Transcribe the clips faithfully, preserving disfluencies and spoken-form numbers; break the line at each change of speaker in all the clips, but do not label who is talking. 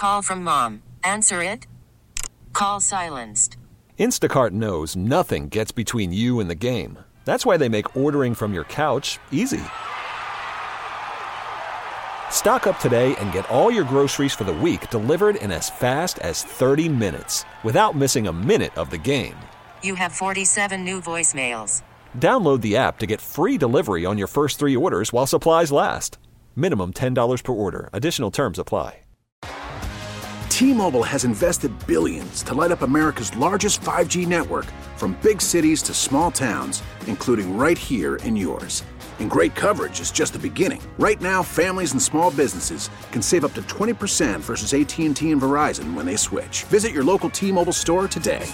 Call from mom. Answer it. Call silenced.
Instacart knows nothing gets between you and the game. That's why they make ordering from your couch easy. Stock up today and get all your groceries for the week delivered in as fast as thirty minutes without missing a minute of the game.
You have forty-seven new voicemails.
Download the app to get free delivery on your first three orders while supplies last. Minimum ten dollars per order. Additional terms apply.
T-Mobile has invested billions to light up America's largest five G network, from big cities to small towns, including right here in yours. And great coverage is just the beginning. Right now, families and small businesses can save up to twenty percent versus A T and T and Verizon when they switch. Visit your local T-Mobile store today.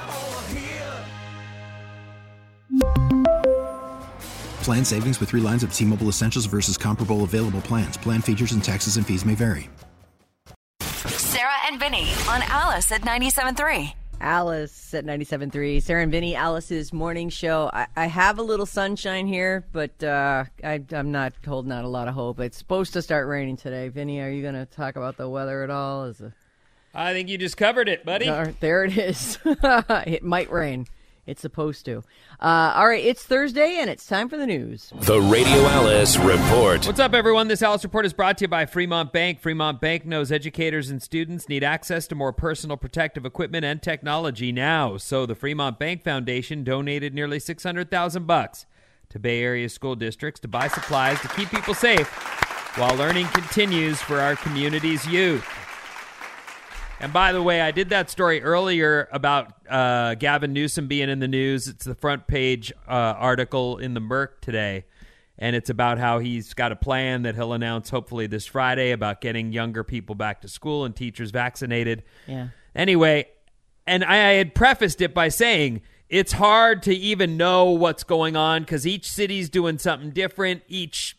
Plan savings with three lines of T-Mobile Essentials versus comparable available plans. Plan features and taxes and fees may vary.
Sarah and Vinny on Alice at ninety-seven point three.
Alice at ninety-seven point three. Sarah and Vinny, Alice's morning show. I, I have a little sunshine here, but uh, I, I'm not holding out a lot of hope. It's supposed to start raining today. Vinny, are you going to talk about the weather at all? Is a...
I think you just covered it, buddy.
Uh, there it is. It might rain. It's supposed to. Uh, all right, it's Thursday, and it's time for the news.
The Radio Alice Report.
What's up, everyone? This Alice Report is brought to you by Fremont Bank. Fremont Bank knows educators and students need access to more personal protective equipment and technology now. So the Fremont Bank Foundation donated nearly six hundred thousand bucks to Bay Area school districts to buy supplies to keep people safe while learning continues for our community's youth. And by the way, I did that story earlier about uh, Gavin Newsom being in the news. It's the front page uh, article in the Merc today. And it's about how he's got a plan that he'll announce hopefully this Friday about getting younger people back to school and teachers vaccinated.
Yeah.
Anyway, and I, I had prefaced it by saying it's hard to even know what's going on because each city's doing something different. Each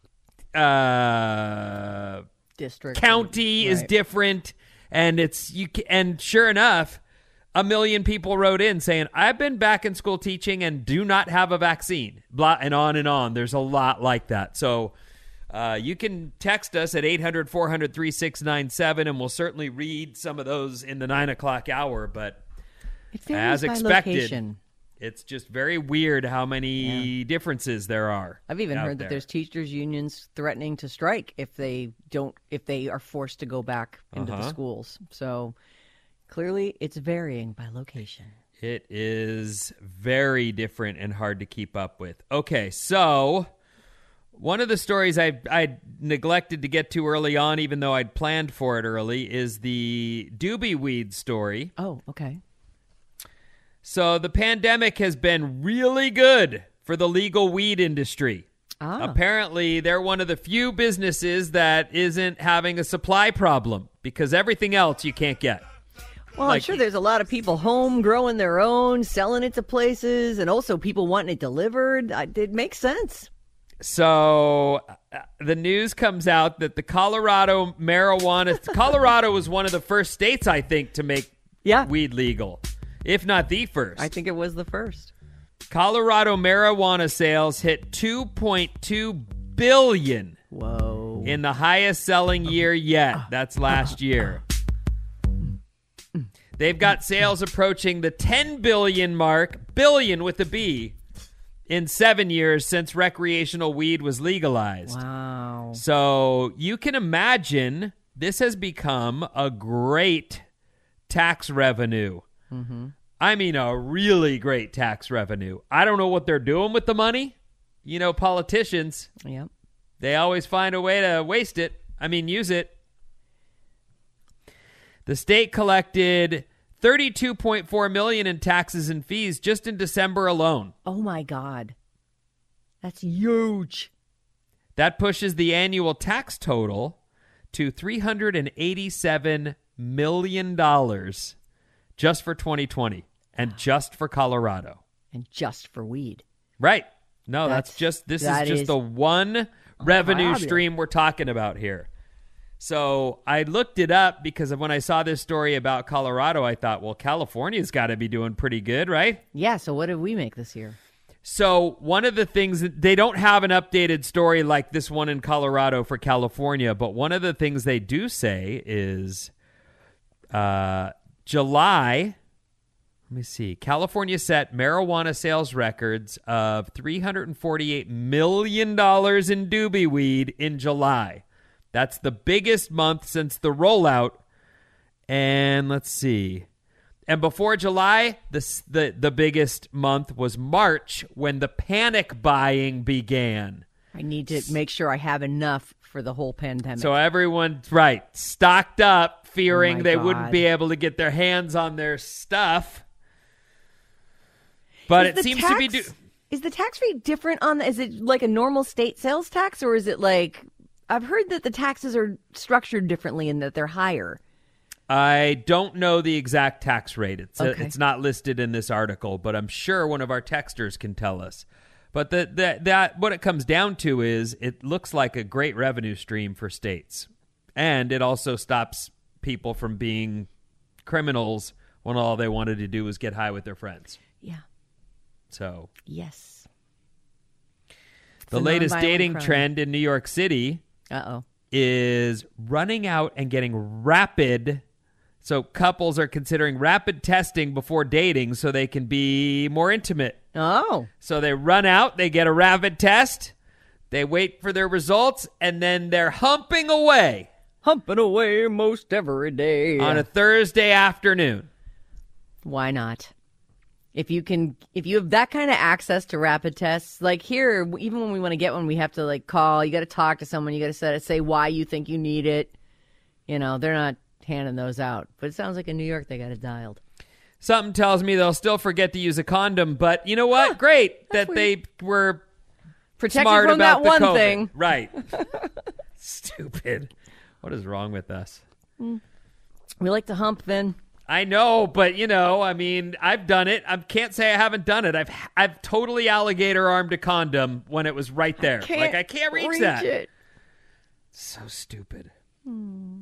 uh,
district
county
right.
is different. And it's you, and sure enough, a million people wrote in saying, I've been back in school teaching and do not have a vaccine, blah, and on and on. There's a lot like that. So uh, you can text us at eight hundred, four hundred, three six nine seven, and we'll certainly read some of those in the nine o'clock hour. But
it varies
as
by
expected,
location.
It's just very weird how many
Yeah.
differences there are.
I've even heard
there.
that there's teachers unions threatening to strike if they don't, if they are forced to go back into
Uh-huh.
the schools. So clearly, it's varying by location.
It is very different and hard to keep up with. Okay, so one of the stories I I neglected to get to early on, even though I'd planned for it early, is the doobie weed story.
Oh, okay.
So the pandemic has been really good for the legal weed industry.
Ah.
Apparently, they're one of the few businesses that isn't having a supply problem because everything else you can't get.
Well,
Like-
I'm sure there's a lot of people home growing their own, selling it to places, and also people wanting it delivered. I, it makes sense.
So uh, the news comes out that the Colorado marijuana, Colorado was one of the first states, I think, to make
Yeah.
weed legal, if not the first.
I think it was the first.
Colorado marijuana sales hit two point two billion dollars
Whoa.
in the highest selling year yet. That's last year. They've got sales approaching the ten billion mark, billion with a B, in seven years since recreational weed was legalized.
Wow.
So you can imagine this has become a great tax revenue.
Mm-hmm.
I mean, a really great tax revenue. I don't know what they're doing with the money. You know, politicians,
Yep.
they always find a way to waste it. I mean, use it. The state collected thirty-two point four million dollars in taxes and fees just in December alone.
Oh, my God. That's huge.
That pushes the annual tax total to three hundred eighty-seven million dollars just for twenty twenty and just for Colorado.
And just for weed.
Right. No, that's,
That's-
just, this is
that
just
is
the one revenue
fabulous.
stream we're talking about here. So I looked it up because when I saw this story about Colorado, I thought, well, California's got to be doing pretty good, right?
Yeah, so what did we make this year?
So one of the things that they don't have an updated story like this one in Colorado for California, but one of the things they do say is Uh, July, let me see. California set marijuana sales records of three hundred forty-eight million dollars in doobie weed in July. That's the biggest month since the rollout. And let's see. And before July, the, the, the biggest month was March when the panic buying began.
I need to make sure I have enough for the whole pandemic.
So everyone, right, stocked up, fearing
Oh my
they
God.
wouldn't be able to get their hands on their stuff. But
Is
it
the
seems
tax,
to be... Do-
is the tax rate different on the, is it like a normal state sales tax, or is it like, I've heard that the taxes are structured differently and that they're higher.
I don't know the exact tax rate. It's
Okay.
uh, it's not listed in this article, but I'm sure one of our texters can tell us. But the, the, that what it comes down to is it looks like a great revenue stream for states. And it also stops people from being criminals when all they wanted to do was get high with their friends.
Yeah.
So
Yes.
the
a
latest
nonviolent
dating
crime.
trend in New York City
Uh-oh.
is running out and getting rapid. So couples are considering rapid testing before dating so they can be more intimate.
Oh.
So they run out, they get a rapid test, they wait for their results, and then they're humping away
Humping away most every day.
on a Thursday afternoon.
Why not? If you can, if you have that kind of access to rapid tests, like here, even when we want to get one, we have to like call. You got to talk to someone. You got to say, say why you think you need it. You know, they're not handing those out. But it sounds like in New York they got it dialed.
Something tells me they'll still forget to use a condom, but you know what?
Huh,
Great that
weird.
they were
Protected
smart
from
about
that
the
one
COVID.
thing.
Right. Stupid. What is wrong with us?
We like to hump, Vin.
I know, but you know, I mean, I've done it. I can't say I haven't done it. I've I've totally alligator armed a condom when it was right there.
Can't
like I can't reach,
reach
that.
it.
So stupid. Hmm.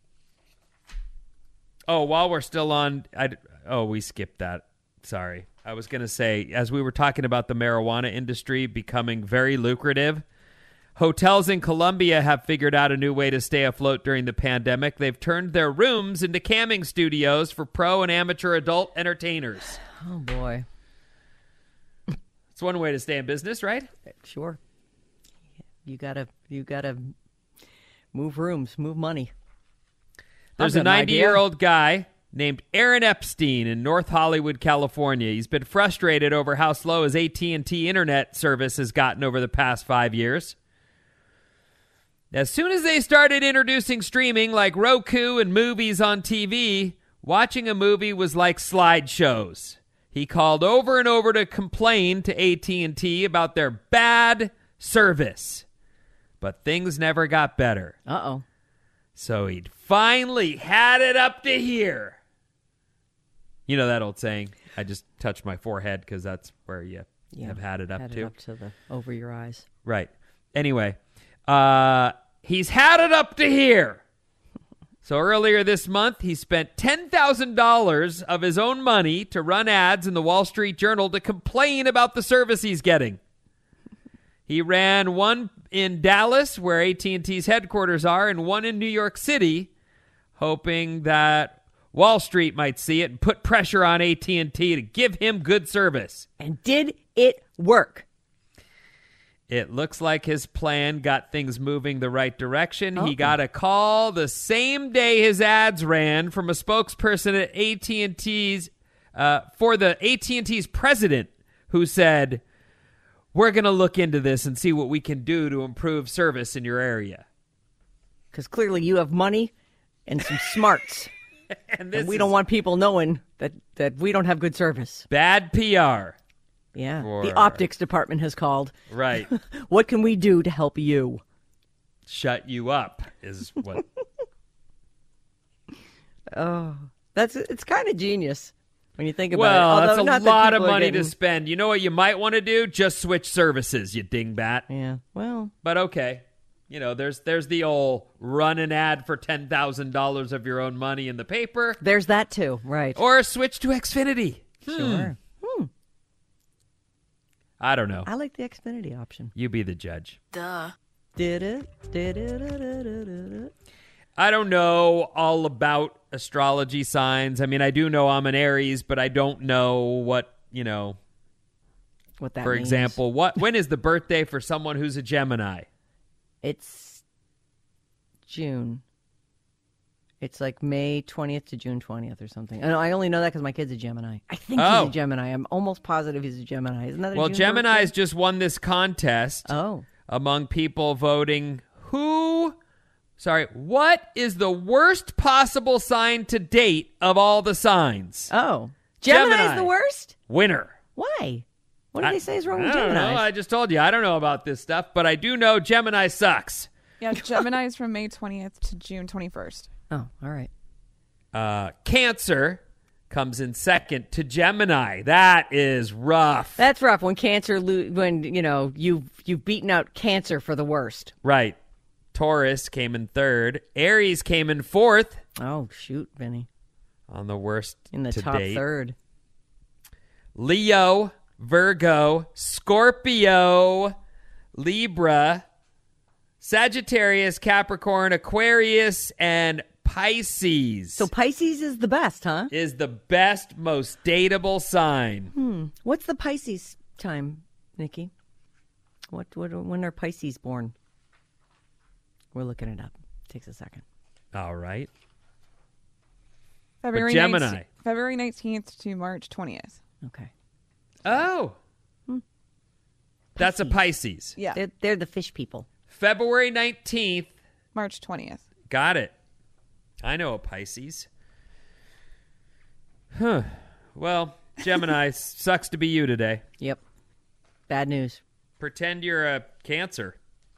Oh, while we're still on, I oh we skipped that. Sorry, I was gonna say as we were talking about the marijuana industry becoming very lucrative. Hotels in Colombia have figured out a new way to stay afloat during the pandemic. They've turned their rooms into camming studios for pro and amateur adult entertainers.
Oh, boy.
It's one way to stay in business, right?
Sure. You gotta, you gotta move rooms, move money.
There's
I've
a
got an idea.
ninety-year-old guy named Aaron Epstein in North Hollywood, California. He's been frustrated over how slow his A T and T internet service has gotten over the past five years. As soon as they started introducing streaming like Roku and movies on T V, watching a movie was like slideshows. He called over and over to complain to A T and T about their bad service. But things never got better.
Uh-oh.
So he'd finally had it up to here. You know that old saying, I just touched my forehead because that's where you
Yeah,
have had it up
had
to.
it up to the over your eyes.
Right. Anyway, uh, he's had it up to here. So earlier this month, he spent ten thousand dollars of his own money to run ads in the Wall Street Journal to complain about the service he's getting. He ran one in Dallas, where A T and T's headquarters are, and one in New York City, hoping that Wall Street might see it and put pressure on A T and T to give him good service.
And did it work?
It looks like his plan got things moving the right direction.
Oh.
He got a call the same day his ads ran from a spokesperson at A T and T's uh, for the A T and T's president, who said, "We're going to look into this and see what we can do to improve service in your area."
Because clearly you have money and some smarts.
And, this
And we
is
don't want people knowing that, that we don't have good service.
bad P R.
Yeah.
For-
The optics department has called.
Right.
What can we do to help you?
Shut you up is what.
Oh, that's it's kind of genius when you think about
Well,
it. Although
that's a
not that
lot of
people are
money
getting-
to spend. You know what you might want to do? Just switch services, you dingbat.
Yeah. Well,
But okay. You know, there's there's the old run an ad for ten thousand dollars of your own money in the paper.
there's that too. Right.
Or switch to Xfinity. Hmm.
Sure. Hmm.
I don't know.
I like the Xfinity option.
You be the judge.
Duh.
Did it? Did it? Did it? Did it?
I don't know all about astrology signs. I mean, I do know I'm an Aries, but I don't know what, you know,
What that
for
means.
example, what when is the birthday for someone who's a Gemini?
It's June. It's like May twentieth to June twentieth or something. I know. I only know that because my kid's a Gemini. I think
Oh.
he's a Gemini. I'm almost positive he's a Gemini. Isn't that a
Well,
June
Gemini's
birthday?
just won this contest
Oh.
among people voting who, sorry, what is the worst possible sign to date of all the signs?
Oh. Gemini's
Gemini.
the worst?
Winner.
Why? What do
I-
they say is wrong
I
with
don't
Gemini?
know. I just told you. I don't know about this stuff, but I do know Gemini sucks.
Yeah, Gemini is from May twentieth to June twenty-first.
Oh, all right.
Uh, Cancer comes in second to Gemini. That is rough.
That's rough when Cancer, lo- when, you know, you've, you've beaten out Cancer for the worst.
Right. Taurus came in third. Aries came in fourth
Oh, shoot, Vinny.
on the worst
In the
to
top
date.
third.
Leo, Virgo, Scorpio, Libra, Sagittarius, Capricorn, Aquarius, and Pisces.
So Pisces is the best, huh?
is the best, most dateable sign.
Hmm. What's the Pisces time, Nikki? What, what? When are Pisces born? We're looking it up. Takes a second.
All right.
February
Gemini.
nineteenth February nineteenth to March twentieth.
Okay.
Oh. That's a Pisces.
Yeah.
They're, they're the fish people.
February nineteenth.
March twentieth.
Got it. I know a Pisces. Huh. Well, Gemini, sucks to be you today.
Yep. Bad news.
Pretend you're a Cancer.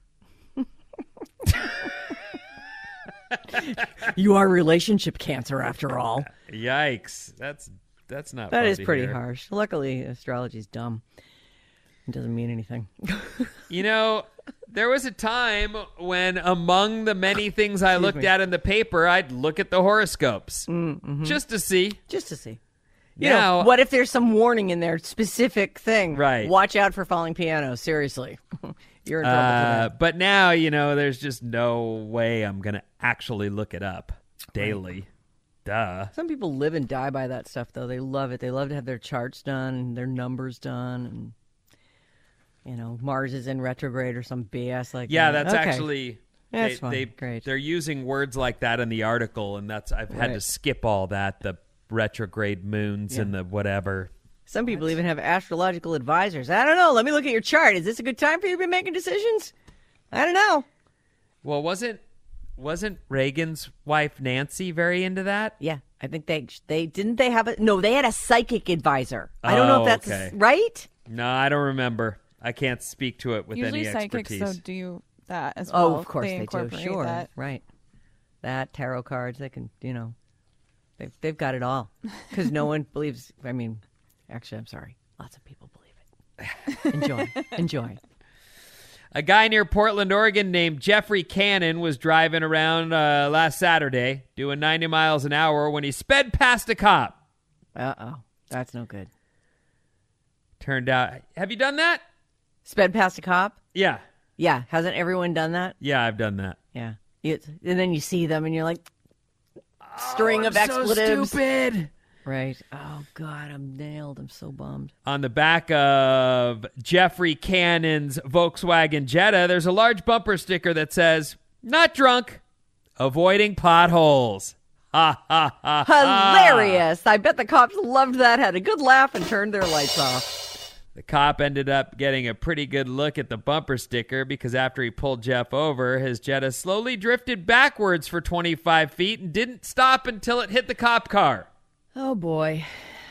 You are relationship Cancer after all.
Yikes. That's that's not
That
fun
is
to
pretty
hear.
harsh. Luckily, astrology's dumb. It doesn't mean anything.
You know, there was a time when among the many things I looked
me.
at in the paper, I'd look at the horoscopes
Mm-hmm.
just to see.
Just to see. You
Now,
know, what if there's some warning in there, specific thing?
Right.
Watch out for falling piano. Seriously. You're in trouble
uh,
today.
but now, you know, there's just no way I'm going to actually look it up daily. Duh.
Some people live and die by that stuff, though. They love it. They love to have their charts done and their numbers done. And, you know, Mars is in retrograde or some B S like
Yeah,
that.
that's
Okay.
actually...
That's
they,
fine.
they,
Great.
They're using words like that in the article, and that's I've had
Right.
to skip all that, the retrograde moons
Yeah.
and the whatever.
Some people even have astrological advisors. I don't know. Let me look at your chart. Is this a good time for you to be making decisions? I don't know.
Well, wasn't wasn't Reagan's wife Nancy very into that?
Yeah, I think they they didn't they have a no. They had a psychic advisor. I don't know
Oh,
if that's
okay.
right.
No, I don't remember. I can't speak to it with
Usually
any
psychics
expertise.
so do that as well.
Oh, of course they, do.
incorporate
Sure,
that.
right. That tarot cards, they can, you know, they've they've got it all because no one believes. I mean, actually, I'm sorry. Lots of people believe it. Enjoy, enjoy.
A guy near Portland, Oregon named Jeffrey Cannon was driving around uh, last Saturday doing ninety miles an hour when he sped past a cop.
Uh oh, that's no good.
Turned out, have you done that?
Sped past a cop.
Yeah.
Yeah, hasn't everyone done that?
Yeah, I've done that.
Yeah, it's, and then you see them and you're like, string of
Oh, I'm so
expletives.
stupid.
Right. Oh God, I'm nailed. I'm so bummed.
On the back of Jeffrey Cannon's Volkswagen Jetta, there's a large bumper sticker that says, "Not drunk, avoiding potholes." Ha ha ha.
Hilarious. I bet the cops loved that, had a good laugh, and turned their lights off.
The cop ended up getting a pretty good look at the bumper sticker because after he pulled Jeff over, his Jetta slowly drifted backwards for twenty-five feet and didn't stop until it hit the cop car.
Oh boy.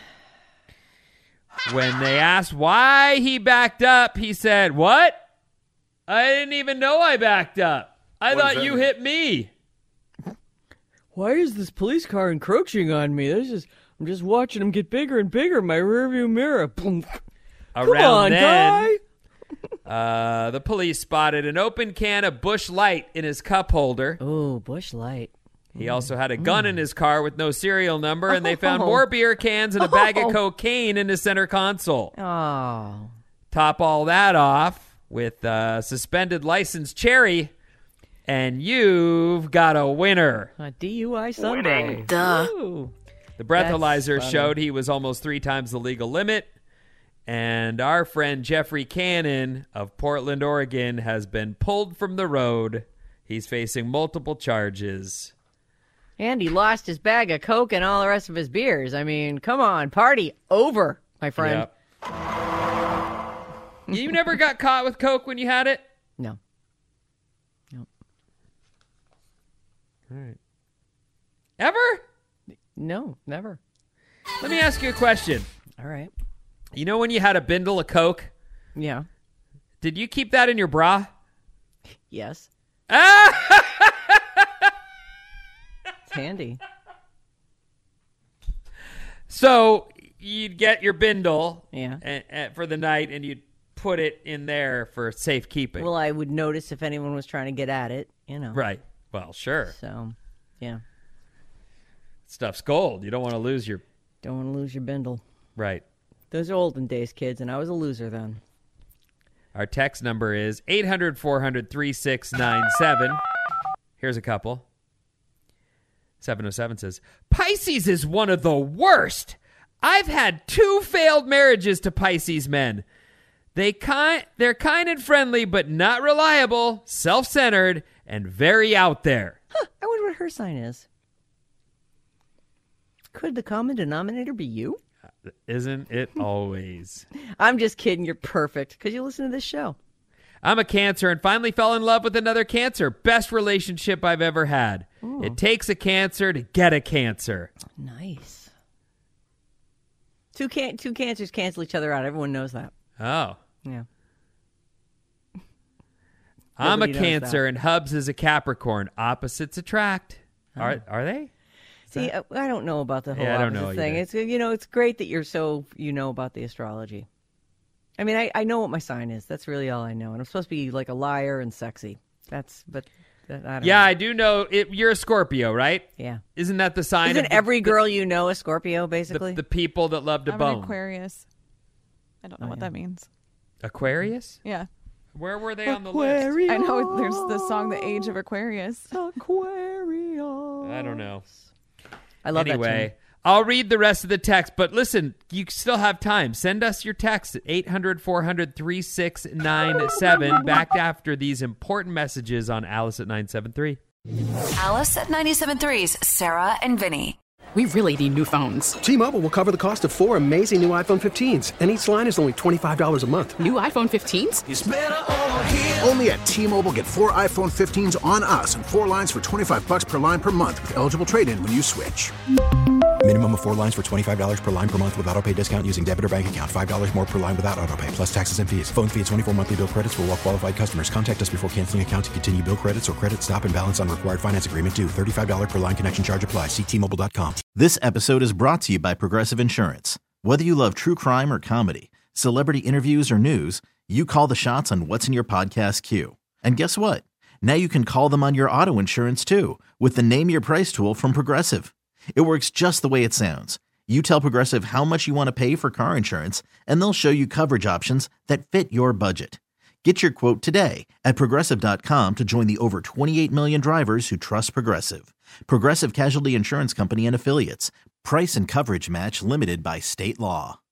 When they asked why he backed up, he said, "What? I didn't even know I backed up. I
What does
thought
that
you
mean?"
hit me."
Why is this police car encroaching on me? This is I'm just watching him get bigger and bigger in my rearview mirror. Boom.
Around
Come on,
then,
guy.
uh, the police spotted an open can of Busch Light in his cup holder.
Oh, Busch Light.
He also had a gun in his car with no serial number, and they found
Oh.
more beer cans and a bag
Oh.
of cocaine in his center console.
Oh.
Top all that off with uh, suspended license Cherry. And you've got a winner.
A D U I Sunday.
Duh.
Ooh.
The breathalyzer
That's
showed
funny.
he was almost three times the legal limit. And our friend Jeffrey Cannon of Portland, Oregon, has been pulled from the road. He's facing multiple charges.
And he lost his bag of Coke and all the rest of his beers. I mean, come on. Party over, my friend.
Yep. You never got caught with Coke when you had it?
No. No.
All right. Ever?
No, never.
Let me ask you a question.
All right.
You know when you had a bindle of Coke?
Yeah.
Did you keep that in your bra?
Yes.
Ah!
It's handy.
So you'd get your bindle
Yeah.
a- a- for the night, and you'd put it in there for safekeeping.
Well, I would notice if anyone was trying to get at it, you know.
Right. Well, sure.
So, yeah.
Stuff's gold. You don't want to lose your...
Don't want to lose your bindle.
Right.
Those are olden days, kids, and I was a loser then.
Our text number is eight hundred, four hundred, thirty-six ninety-seven. Here's a couple. seven oh seven says, Pisces is one of the worst. I've had two failed marriages to Pisces men. They kind, they're kind and friendly, but not reliable, self-centered, and very out there.
Huh, I wonder what her sign is. Could the common denominator be you?
Isn't it always?
I'm just kidding. You're perfect because you listen to this show.
I'm a Cancer and finally fell in love with another Cancer. Best relationship I've ever had.
Ooh.
It takes a Cancer to get a Cancer.
Nice. Two can- two cancers cancel each other out. Everyone knows that.
Oh.
Yeah.
I'm a
Nobody knows
Cancer
that.
and Hubs is a Capricorn. Opposites attract. Are are they?
See, I I don't know about the whole
Yeah, I don't
opposite
know
thing.
either.
It's you know, it's great that you're so you know about the astrology. I mean, I, I know what my sign is. That's really all I know. And I'm supposed to be like a liar and sexy. That's but that, I don't
Yeah,
know.
I do know. It, you're a Scorpio, right?
Yeah.
Isn't that the sign
Isn't
of the,
every girl you know a Scorpio, basically?
the, the people that love to
I'm
bone?
an Aquarius. I don't know
Oh,
what
yeah.
that means.
Aquarius?
Yeah.
Where were they on the list?
I know there's the song The Age of Aquarius.
Aquarius.
I don't know.
I love that
Anyway,
tune.
I'll read the rest of the text, but listen, you still have time. Send us your text at eight hundred, four hundred, thirty-six ninety-seven back after these important messages on Alice at nine seven three.
Alice at ninety-seven point three's Sarah and Vinny.
We really need new phones.
T-Mobile will cover the cost of four amazing new iPhone fifteens, and each line is only twenty-five dollars a month.
New iPhone fifteens?
It's better over here. Only at T-Mobile, get four iPhone fifteens on us and four lines for twenty-five bucks per line per month with eligible trade-in when you switch.
Minimum of four lines for twenty-five dollars per line per month with autopay discount using debit or bank account. five dollars more per line without autopay, plus taxes and fees. Phone fee at twenty-four monthly bill credits for well-qualified customers. Contact us before canceling account to continue bill credits or credit stop and balance on required finance agreement due. thirty-five dollars per line connection charge applies. See T Mobile dot com.
This episode is brought to you by Progressive Insurance. Whether you love true crime or comedy, celebrity interviews or news, you call the shots on what's in your podcast queue. And guess what? Now you can call them on your auto insurance too with the Name Your Price tool from Progressive. It works just the way it sounds. You tell Progressive how much you want to pay for car insurance, and they'll show you coverage options that fit your budget. Get your quote today at Progressive dot com to join the over twenty-eight million drivers who trust Progressive. Progressive Casualty Insurance Company and Affiliates. Price and coverage match limited by state law.